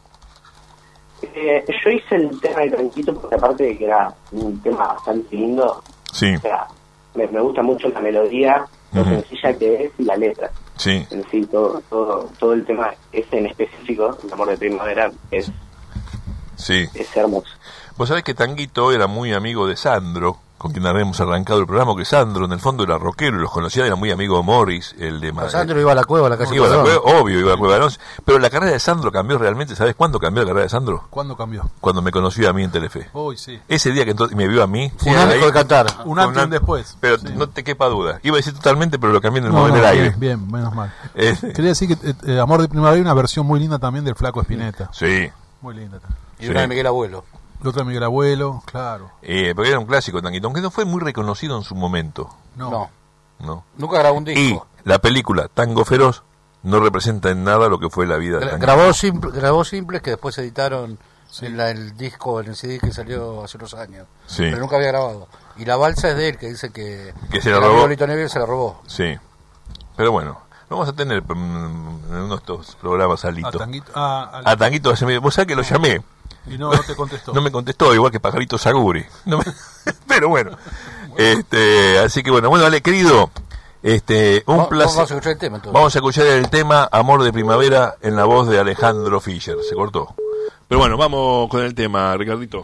Yo hice el tema de Tanguito porque aparte de que era un tema bastante lindo, sí. O sea, me gusta mucho la melodía, lo sencilla que es y la letra. Sí. En sí, todo el tema ese en específico, el Amor de Primavera, es hermoso. Vos sabés que Tanguito era muy amigo de Sandro, con quien habíamos arrancado el programa, que Sandro en el fondo era rockero y los conocía, era muy amigo de Morris, el de Madrid. Sandro iba a la cueva, a la calle. Iba a la cueva, obvio, iba a la cueva de Alonso. Pero la carrera de Sandro cambió realmente, ¿sabés cuándo cambió la carrera de Sandro? ¿Cuándo cambió? Cuando me conoció a mí en Telefe. Uy, sí. Ese día que entonces me vio a mí. Un año de cantar. Un antes y un después. Pero sí. No te quepa duda. Iba a decir totalmente, pero lo cambié en el momento del aire. Bien, menos mal. Quería decir que Amor de Primavera hay una versión muy linda también del Flaco Spinetta. Sí. Muy linda. Y una de Miguel Abuelo. La otra de Miguel Abuelo, claro. Porque era un clásico Tanguito, aunque no fue muy reconocido en su momento. No. Nunca grabó un disco. Y la película Tango Feroz no representa en nada lo que fue la vida de Tanguito. Grabó simples que después editaron en el disco, en el CD que salió hace unos años. Sí. Pero nunca había grabado. Y la balsa es de él, que dice que se la robó. Lito Neville se la robó. Sí. Pero bueno, lo vamos a tener en uno de estos programas a Lito. A Tanguito, vos sabés que lo llamé. Y no te contestó. No me contestó, igual que Pajarito Saguri. Pero bueno. Así que bueno, dale, querido. Un placer. Vamos a escuchar el tema entonces. Vamos a escuchar el tema Amor de Primavera en la voz de Alejandro Fischer. Se cortó. Pero bueno, vamos con el tema, Ricardito.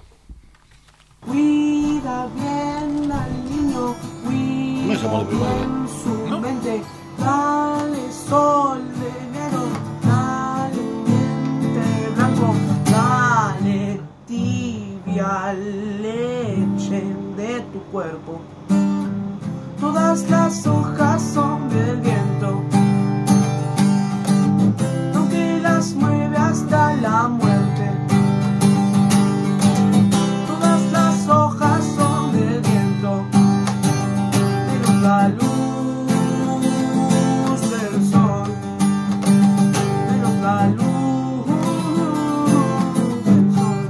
Cuida bien al niño, No es Amor de Primavera. con su mente, dale sol de enero, dale diente blanco, dale tibia leche de tu cuerpo. Todas las hojas son del viento, aunque las mueve hasta la muerte. Todas las hojas son del viento, pero la luz del sol, pero la luz del sol.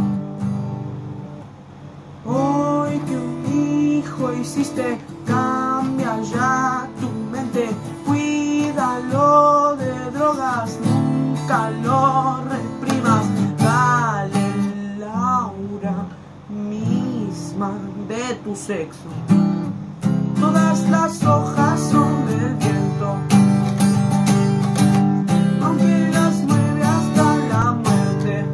Hoy que un hijo hiciste, cambia ya tu mente, cuídalo de drogas, nunca lo reprimas, dale la aura misma de tu sexo. Todas las hojas son del viento, aunque las mueve hasta la muerte.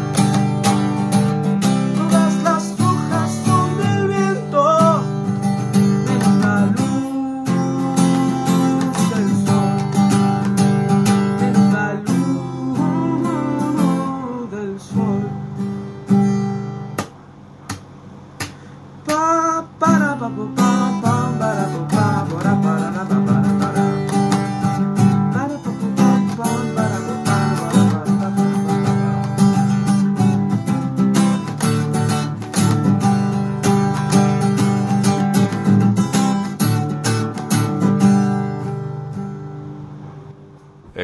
Todas las hojas son del viento, menos la luz del sol, menos la luz del sol. Pa para pa pa pa para pa para para para para.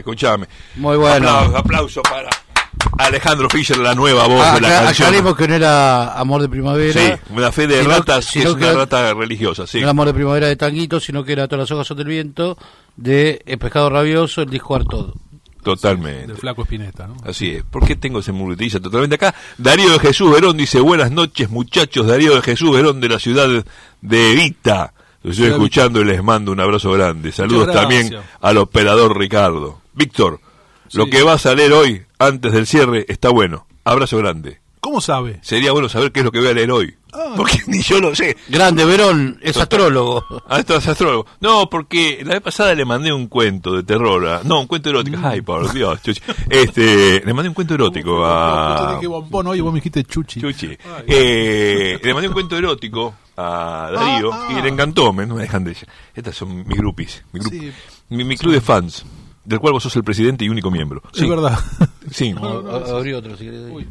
escuchame. Muy bueno. Aplauso para Alejandro Fischer, la nueva voz de la canción. Aclaremos que no era Amor de Primavera. Sí, una fe de ratas, que es una rata religiosa, sí. No era Amor de Primavera de Tanguito, sino que era Todas las hojas son del viento, de El pescado rabioso, el disco Artod. Totalmente. Del Flaco Spinetta, ¿no? Así es. ¿Por qué tengo ese muletilla totalmente acá? Darío de Jesús Verón dice, buenas noches muchachos, Darío de Jesús Verón de la ciudad de Evita. Lo estoy escuchando y les mando un abrazo grande. Saludos también al operador Ricardo. Víctor, lo que vas a leer hoy, antes del cierre, está bueno. Abrazo grande. ¿Cómo sabe? Sería bueno saber qué es lo que voy a leer hoy. Porque ni yo lo sé. Grande, Verón, es astrólogo. Esto es astrólogo. No, porque la vez pasada le mandé un cuento de terror. No, un cuento erótico. Ay, por Dios, Chuchi. Le mandé un cuento erótico a... Yo dije bombón, oye, vos me dijiste Chuchi. Le mandé un cuento erótico a Darío y le encantó. No me dejan de decir. Estas son mis groupies. Mi club de fans, del cual vos sos el presidente y único miembro. Sí. Es verdad. Sí. Abrí otro, si querés.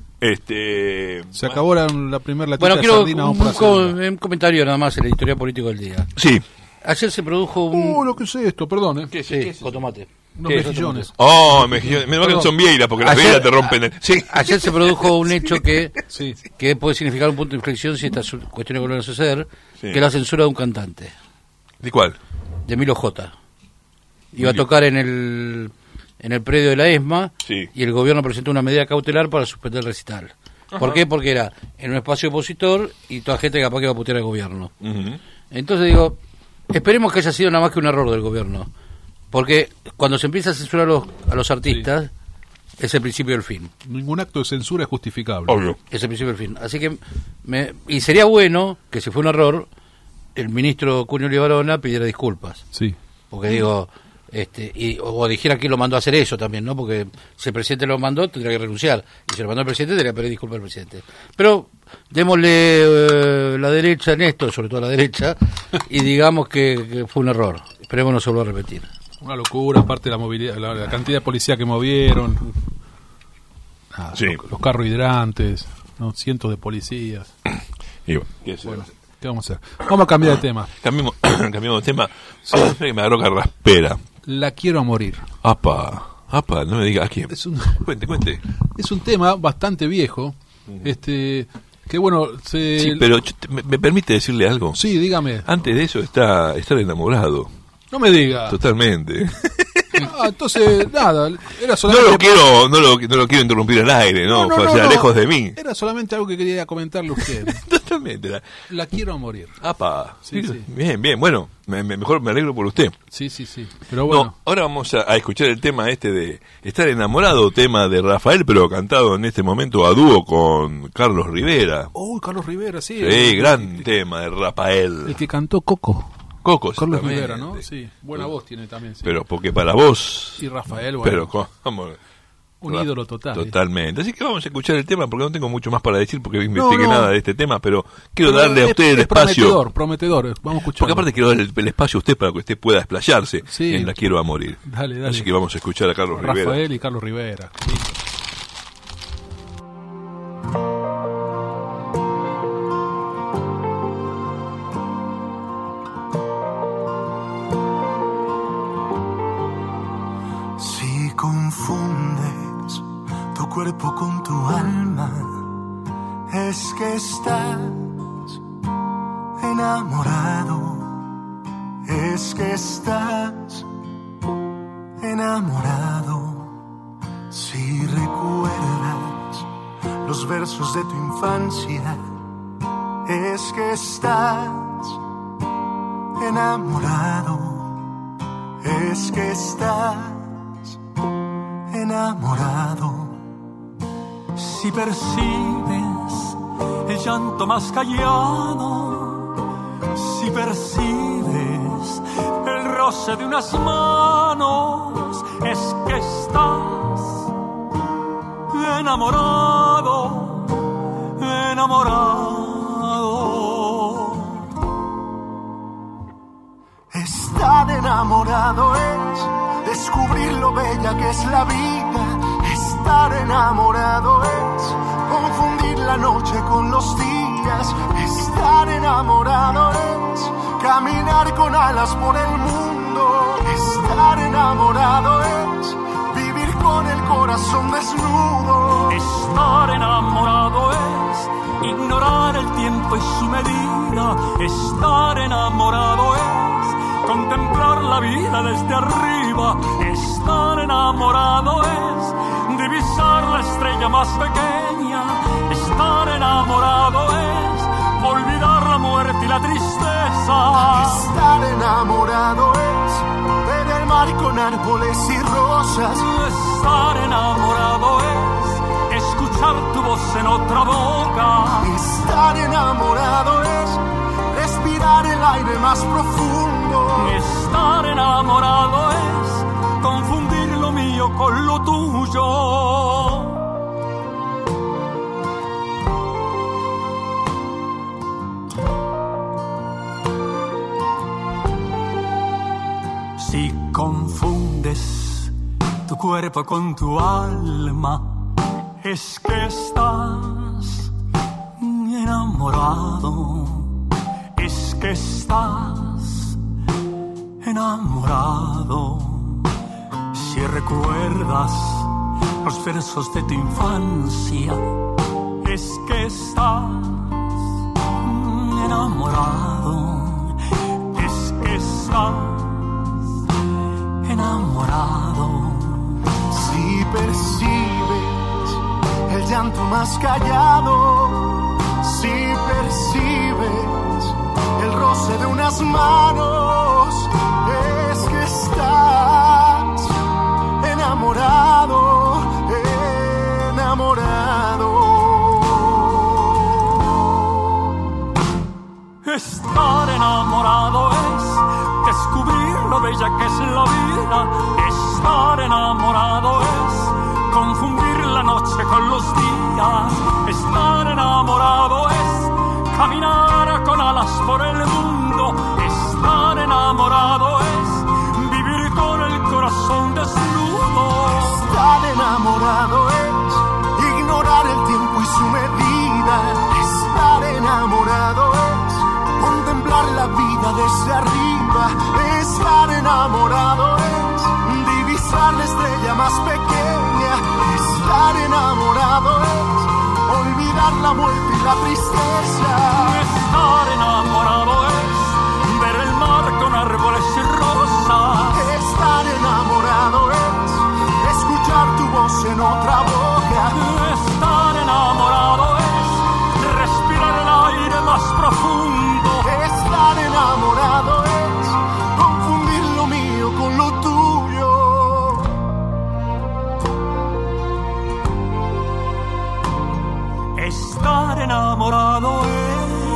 Se acabó la primera latita de sardina. Un comentario nada más, el editorial político del día. Sí. Ayer se produjo un... lo que es esto, perdón. ¿Qué es? Con tomate. Mejillones. Mejillones. Menos que son vieiras, porque las vieiras te rompen. Sí. Ayer se produjo un hecho que puede significar un punto de inflexión si estas cuestiones vuelven a suceder, que es la censura de un cantante. ¿De cuál? De Milo J. Iba a tocar en el predio de la ESMA y el gobierno presentó una medida cautelar para suspender el recital. ¿Por qué? Porque era en un espacio opositor y toda gente capaz que iba a putear al gobierno. Entonces digo, esperemos que haya sido nada más que un error del gobierno. Porque cuando se empieza a censurar a los artistas, es el principio del fin. Ningún acto de censura es justificable. Obvio. Es el principio del fin. Así que, y sería bueno que si fue un error, el ministro Cunio Libarona pidiera disculpas. Sí. Porque digo... o dijera quién lo mandó a hacer eso también, ¿no? Porque si el presidente lo mandó, tendría que renunciar. Y si lo mandó el presidente, tendría que pedir disculpas al presidente. Pero démosle la derecha en esto, sobre todo la derecha, y digamos que fue un error. Esperemos no se vuelva a repetir. Una locura, aparte de la movilidad, la cantidad de policía que movieron. Los carros hidrantes, ¿no? Cientos de policías. ¿Qué vamos a hacer? Vamos a cambiar de tema. Cambiamos de tema. Me agarró carraspera. La quiero a morir. Apa, no me digas a quién. Cuente. Es un tema bastante viejo. Que bueno, Sí, pero ¿me permite decirle algo? Sí, dígame. Antes de eso está estar enamorado. No me diga. Totalmente. Entonces, nada, era solamente... No lo quiero interrumpir al aire, ¿no? Lejos de mí. Era solamente algo que quería comentarle a usted. Totalmente. La quiero a morir. Apa. Sí. Bien, bueno, mejor me alegro por usted. Sí. Pero bueno. No, ahora vamos a escuchar el tema de estar enamorado, tema de Rafael, pero cantado en este momento a dúo con Carlos Rivera. Carlos Rivera, sí. Sí, gran tema de Rafael. El que cantó Coco. Carlos Rivera, ¿no? Sí, buena voz tiene también. Sí. Pero porque para vos... Y Rafael, bueno. Pero ¿cómo? Un ídolo total. Totalmente. Así que vamos a escuchar el tema porque no tengo mucho más para decir porque investigué nada de este tema, pero quiero darle a usted el espacio. Prometedor. Vamos a escuchar. Porque aparte quiero darle el espacio a usted para que usted pueda explayarse en La quiero a morir. Dale. Así que vamos a escuchar a Carlos Rivera. Rafael y Carlos Rivera. Sí. Confundes tu cuerpo con tu alma, es que estás enamorado, es que estás enamorado. Si recuerdas los versos de tu infancia, es que estás enamorado, es que estás enamorado. Si percibes el llanto más callado, si percibes el roce de unas manos, es que estás enamorado, enamorado. Estar enamorado es descubrir lo bella que es la vida. Estar enamorado es confundir la noche con los días. Estar enamorado es caminar con alas por el mundo. Estar enamorado es con el corazón desnudo. Estar enamorado es ignorar el tiempo y su medida. Estar enamorado es contemplar la vida desde arriba. Estar enamorado es divisar la estrella más pequeña. Estar enamorado es olvidar la muerte y la tristeza. Estar enamorado es ver el mar con árboles y rosas. Estar enamorado es escuchar tu voz en otra boca. Estar enamorado es respirar el aire más profundo. Estar enamorado es confundir lo mío con lo tuyo. Si confundes tu cuerpo con tu alma, es que estás enamorado. Es que estás enamorado. Si recuerdas los versos de tu infancia, es que estás enamorado. Es que estás enamorado. Si percibes el llanto más callado, si percibes el roce de unas manos, es que estás enamorado, enamorado. Estar enamorado es descubrir lo bella que es la vida. Estar enamorado es confundir la noche con los días. Estar enamorado es caminar con alas por el mundo. Estar enamorado es vivir con el corazón desnudo. Estar enamorado es ignorar el tiempo y su medida. Estar enamorado es contemplar la vida desde arriba. Estar enamorado es divisar la estrella más pequeña. Estar enamorado es olvidar la muerte y la tristeza. Estar enamorado es ver el mar con árboles y rosas. Estar enamorado es escuchar tu voz en otra boca. Estar enamorado es respirar el aire más profundo. Estar enamorado es confundir lo mío con lo tuyo. Estar enamorado es.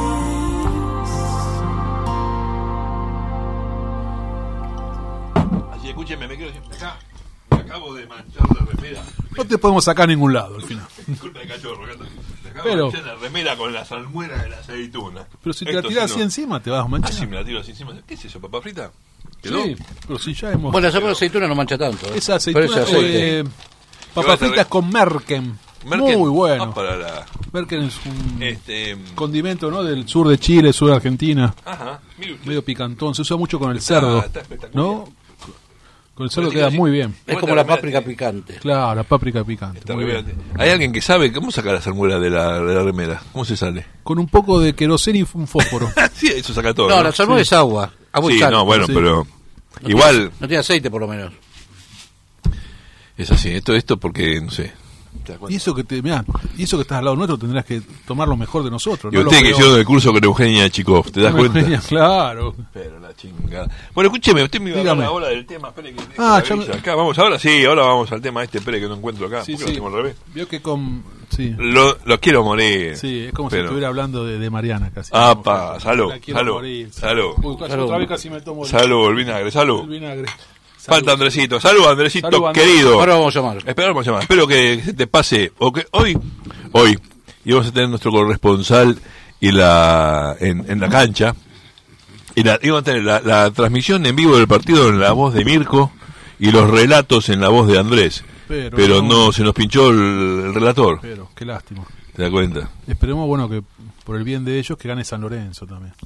Así, escúcheme, me quiero decir acá. Me acabo de manchar la remera. No te podemos sacar a ningún lado al final. Disculpa de cachorro, me acabo Pero- de manchar la remera con la salmuera de la aceituna. Pero si te Esto la tirás sí así no- encima, te vas a manchar. Ah, si me la tiro así encima. ¿Qué es eso, papa frita? ¿Quedó? Sí, pero si ya hemos... Bueno, la aceituna no mancha tanto. Esa aceituna, Pero ese aceite. papas fritas con merken. Merken. Muy bueno. Ah, para la... Merken es un Este... condimento, ¿no? Del sur de Chile, sur de Argentina. Ajá, mire usted. Medio picantón. Se usa mucho con el cerdo. Está espectacular. ¿No? Con el cerdo Pero queda sí, muy bien. Es como la páprica picante. Claro, la páprica picante. Está muy re bien. bien. ¿Hay alguien que sabe cómo sacar la salmuera de la remera? ¿Cómo se sale? Con un poco de queroseno y un fósforo. Sí, eso saca todo. No, la salmuera es agua. Agua y Sí, sal. no, bueno, Sí. pero... No igual... tiene- no tiene aceite, por lo menos. Es así, esto porque, no sé... ¿te das cuenta? Y eso que mirá, y eso que estás al lado nuestro tendrás que tomar lo mejor de nosotros. Y no usted lo que peor. hicieron el curso con Eugenia Chikov, ¿te das cuenta? Eugenia, claro. Pero la chingada. Bueno, escúcheme, usted me iba a hablar Dígame. ahora del tema. Espere que Ah, que ya avisa. Acá vamos ahora, sí, ahora vamos al tema este, espere que no encuentro acá. Sí, ¿Por qué sí. lo hacemos al revés? Vio que con... Sí, Lo quiero morir. sí, es como si pero- estuviera hablando de Mariana casi. Apa, salud, La quiero salud, morir. salud. Uy, casi Salud. otra vez casi me tomo Salud, el vinagre, salud. el vinagre. Falta Salud. Andresito. Salud, Andresito, Salud, Andrés. querido. Ahora vamos a llamar. Esperamos llamar. Espero que se te pase. O que hoy, íbamos a tener nuestro corresponsal y en la cancha. Y íbamos a tener la transmisión en vivo del partido en la voz de Mirko y los relatos en la voz de Andrés. Pero no se nos pinchó el relator. Pero, qué lástima. ¿Te das cuenta? Esperemos, bueno, que por el bien de ellos que gane San Lorenzo también.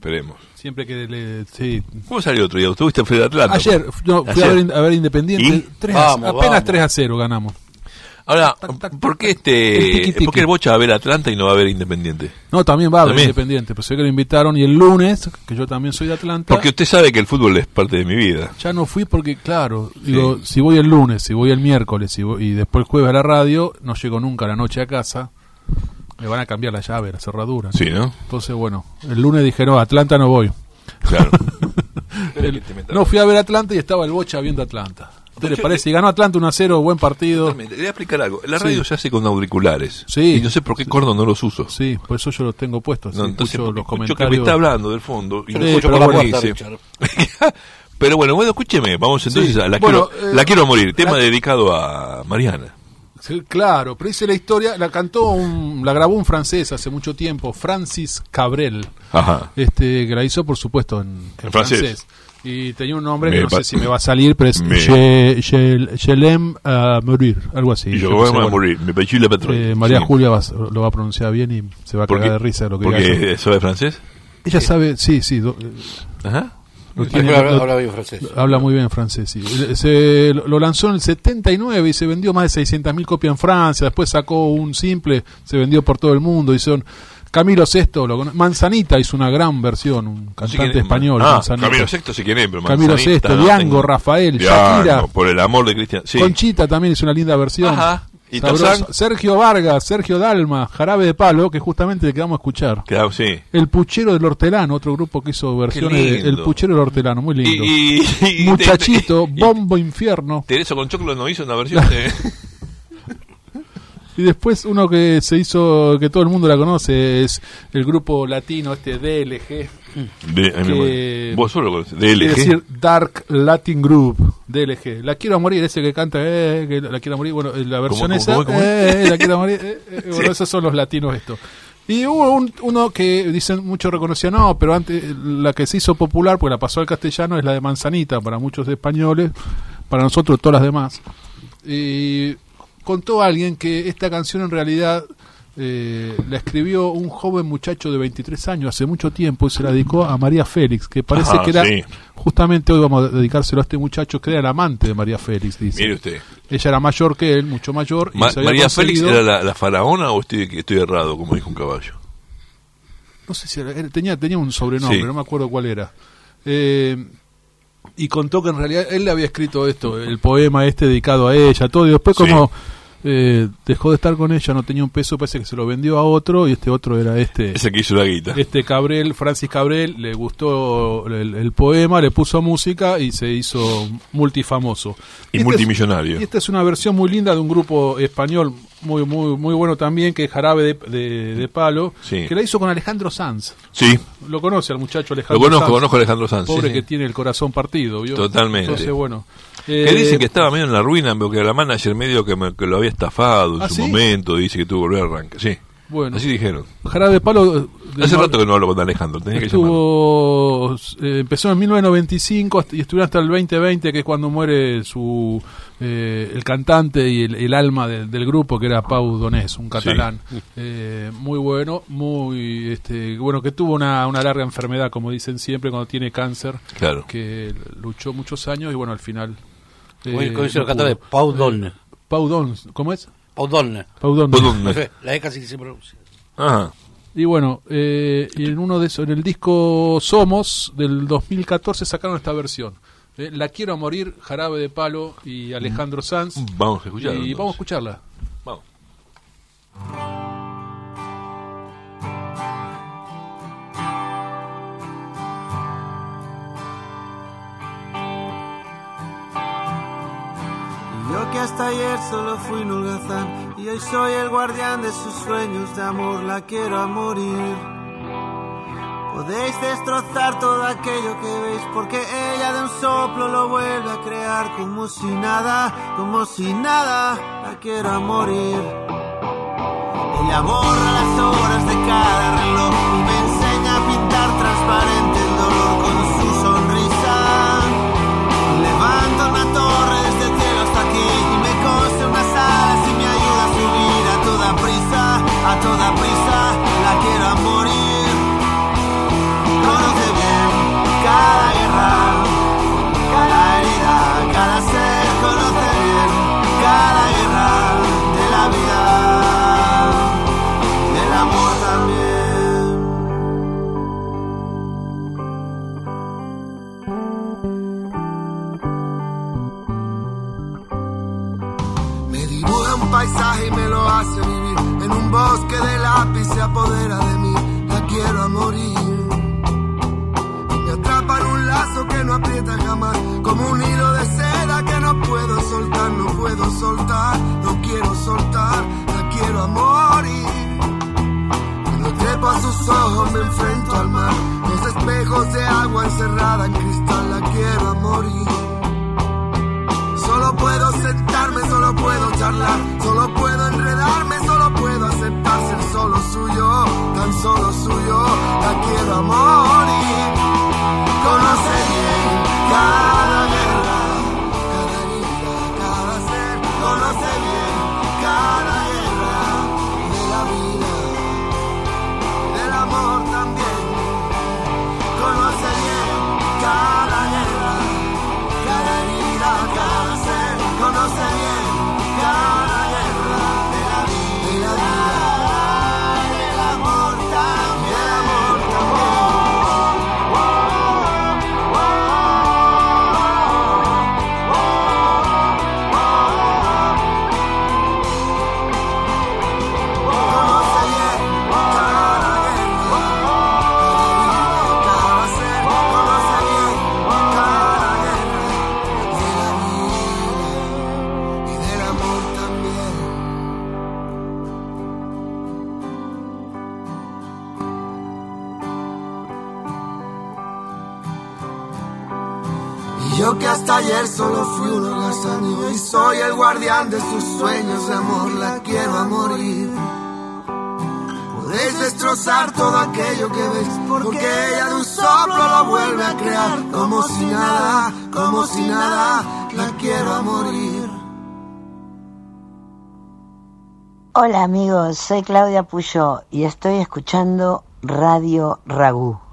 Esperemos. Siempre que sí. ¿Cómo salió otro día? ¿Tuviste Fred Atlanta? Ayer, fui a ver Independiente. Apenas 3-0 ganamos. Ahora, ¿por qué ¿por qué el Bocha va a ver Atlanta y no va a ver Independiente? No, también va a ver Independiente, pero sé que lo invitaron y el lunes, que yo también soy de Atlanta. Porque usted sabe que el fútbol es parte de mi vida. Ya no fui porque, claro, digo, si voy el lunes, si voy el miércoles y después el jueves a la radio, no llego nunca a la noche a casa. Me van a cambiar la llave, la cerradura. Sí, ¿no? Entonces, bueno, el lunes dije, no, Atlanta no voy. Claro. No, fui a ver Atlanta y estaba el Bocha viendo Atlanta. ¿Qué le parece? Y ganó Atlanta 1-0, buen partido. Totalmente. Le voy a explicar algo. La radio se hace con auriculares. Sí. Y no sé por qué corno no los uso. Sí, por eso yo los tengo puestos. No, entonces, escucho los comentarios. Yo que me está hablando del fondo. Y no escucho por la puerta, Pero bueno, escúcheme. Vamos entonces a La quiero morir. Tema dedicado a Mariana. Sí, claro, pero dice la historia, la grabó un francés hace mucho tiempo, Francis Cabrel. Ajá. Que la hizo, por supuesto, en francés. Y tenía un nombre que no sé si me va a salir, pero es Je l'aime à mourir, algo así. Je l'aime à mourir, me pechó la patrulla. María Julia lo va a pronunciar bien y se va a cagar de risa de lo que diga. ¿Porque sabe francés? Ella sabe, sí. Ajá. Habla bien francés. Habla muy bien francés, sí. Lo lanzó en el 79 y se vendió más de 600.000 copias en Francia. Después sacó un simple, se vendió por todo el mundo. Camilo VI, Manzanita hizo una gran versión, un cantante español. Camilo VI sí quién es, pero Camilo VI, Diango, Rafael, Shakira. Por el amor de Cristian. Sí. Conchita también hizo una linda versión. Ajá. ¿Y Sergio Vargas, Sergio Dalma, Jarabe de Palo, que justamente le quedamos a escuchar. Claro, sí. El Puchero del Hortelano, otro grupo que hizo versiones El Puchero del Hortelano, muy lindo. Muchachito, Bombo Infierno. Teresa con Choclo no hizo una versión de... Y después uno que se hizo, que todo el mundo la conoce, es el grupo latino DLG. Vos solo lo conoces, DLG. Es decir, Dark Latin Group, DLG. La quiero morir, ese que canta, que la quiero morir. Bueno, la versión ¿Cómo? la quiero morir. Bueno, esos son los latinos estos. Y hubo uno que dicen, muchos reconocían, no, pero antes la que se hizo popular, porque la pasó al castellano, es la de Manzanita, para muchos españoles, para nosotros todas las demás. Y contó alguien que esta canción en realidad la escribió un joven muchacho de 23 años hace mucho tiempo y se la dedicó a María Félix, que parece que era, justamente hoy vamos a dedicárselo a este muchacho que era el amante de María Félix, dice. Mire usted. Ella era mayor que él, mucho mayor. Y ¿María Félix era la faraona o estoy errado, como dijo un caballo? No sé si era, tenía un sobrenombre, no me acuerdo cuál era. Y contó que en realidad él le había escrito el poema dedicado a ella, todo, y después como dejó de estar con ella, no tenía un peso, parece que se lo vendió a otro, y este otro era ese que hizo la guita. Cabrel, Francis Cabrel, le gustó el poema, le puso música y se hizo multifamoso. Y multimillonario. Y esta es una versión muy linda de un grupo español muy muy muy bueno también, que es Jarabe de Palo, que la hizo con Alejandro Sanz. Sí. Lo conoce al muchacho Alejandro Sanz. Conozco a Alejandro Sanz. Pobre que tiene el corazón partido, ¿vio? Totalmente. Entonces, bueno. Que dicen que estaba medio en la ruina, porque la manager medio que lo había estafado en su momento, dice que tuvo que volver a arrancar. Sí. Bueno. Así dijeron. Jarabe de Palo. Hace rato que no hablo con Alejandro, tenía que llamarlo. Empezó en 1995 y estuvieron hasta el 2020, que es cuando muere el cantante y el alma del grupo, que era Pau Donés, un catalán. Muy bueno, muy bueno, que tuvo una larga enfermedad, como dicen siempre, cuando tiene cáncer. Claro. Que luchó muchos años y bueno, al final. ¿Cómo dice el cantante? Pau Donés. Pau Donés, ¿cómo es? Pau Donés. La E casi se pronuncia. Ajá. Y bueno, y en uno de esos, en el disco Somos del 2014 sacaron esta versión. La quiero morir, Jarabe de Palo y Alejandro Sanz. Vamos a escucharla. Y vamos a escucharla. Vamos. Yo que hasta ayer solo fui un holgazán y hoy soy el guardián de sus sueños de amor, la quiero a morir. Podéis destrozar todo aquello que veis, porque ella de un soplo lo vuelve a crear como si nada, la quiero a morir. Ella borra las horas de cada reloj y me enseña a pintar transparente el dolor con su sonrisa. Levanta una torre desde el cielo hasta aquí y me cose unas alas y me ayuda a subir a toda prisa, la quiero a morir. Conoce paisaje y me lo hace vivir. En un bosque de lápiz se apodera de mí. La quiero a morir. Me atrapa en un lazo que no aprieta jamás, como un hilo de seda que no puedo soltar, no puedo soltar, no quiero soltar. La quiero a morir. Cuando trepo a sus ojos me enfrento al mar, los espejos de agua encerrada en cristal. La quiero a morir. Solo puedo sentarme, solo puedo charlar, solo puedo enredarme, solo puedo aceptar ser solo suyo, tan solo suyo. La quiero a morir. Conoce bien cada guerra, cada herida, cada ser. Conoce bien cada guerra de la vida, del amor también. Conoce bien cada guerra, cada herida, cada ser. Conoce bien cada guerra de la vida, del amor también, del amor también. Conoce bien cada guerra, cada herida, cada ser. Conoce bien cada guerra de la vida y del amor también. Y yo que hasta ayer solo fui un holgazán y hoy soy el guardián de sus sueños de amor. La quiero a morir. Podéis destrozar todo aquello que veis, porque ella de un soplo lo vuelve a crear. Como si nada, como si nada. La quiero a morir. Hola amigos, soy Claudia Puyó y estoy escuchando Radio Ragú.